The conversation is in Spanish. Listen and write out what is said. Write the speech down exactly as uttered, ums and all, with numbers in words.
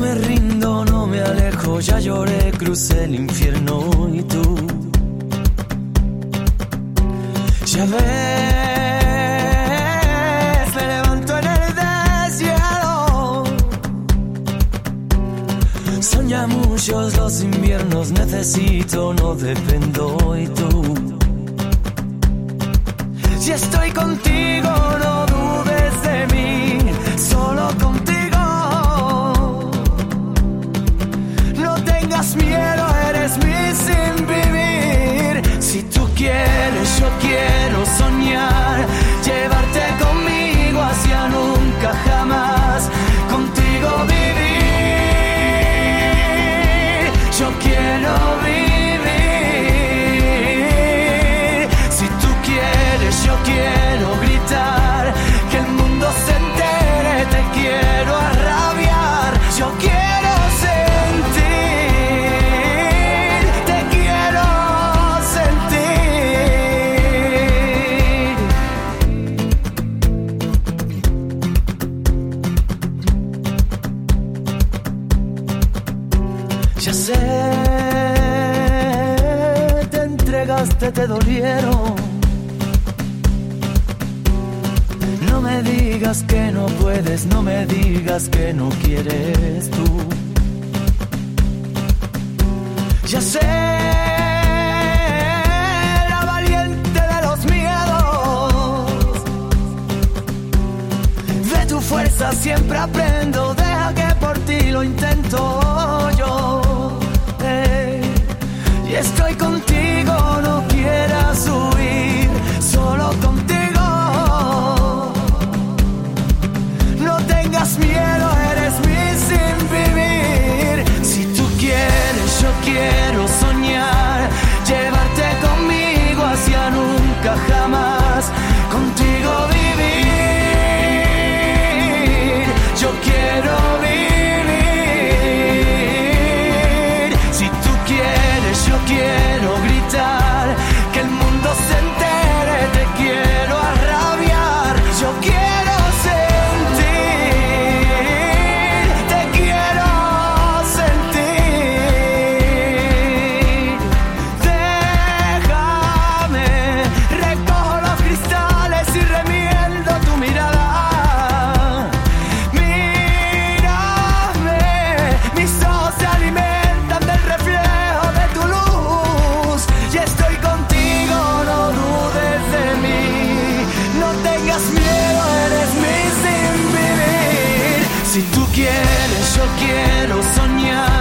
me rindo, no me alejo, ya lloré, crucé el infierno y tú. Ya ves, me levanto en el deshielo. Son ya muchos los inviernos, necesito, no dependo y tú. Si estoy contigo, no dudes de mí, solo contigo. No tengas miedo, eres mi sin vivir. Si tú quieres, yo quiero soñar, llevarte conmigo hacia nunca jamás, contigo vivir. Yo quiero vivir. Si tú quieres, yo quiero gritar, que el mundo se entere, te quiero arrabiar. Yo quiero sentir, te quiero sentir. Ya sé, te entregaste, te dolieron. No me digas que no puedes, no me digas que no quieres tú. Ya sé, la valiente de los miedos. De tu fuerza siempre aprendo, deja que por ti lo intento yo. Hey. Y estoy contigo, no quieras huir, solo contigo. No tengas miedo, eres mi sin vivir. Si tú quieres, yo quiero soñar, llevarte conmigo hacia nunca jamás, contigo vivir. Yo quiero vivir. Si tú quieres, yo quiero gritar, que el mundo se entere, te quiero arrabiar. Yo quiero sentir, te quiero sentir. Déjame, recojo los cristales y remiendo tu mirada. Mírame, mis ojos se alimentan del reflejo de tu luz. Y estoy contigo, no dudes de mí. No tengas miedo, eres mi sin vivir. Si tú quieres, yo quiero soñar,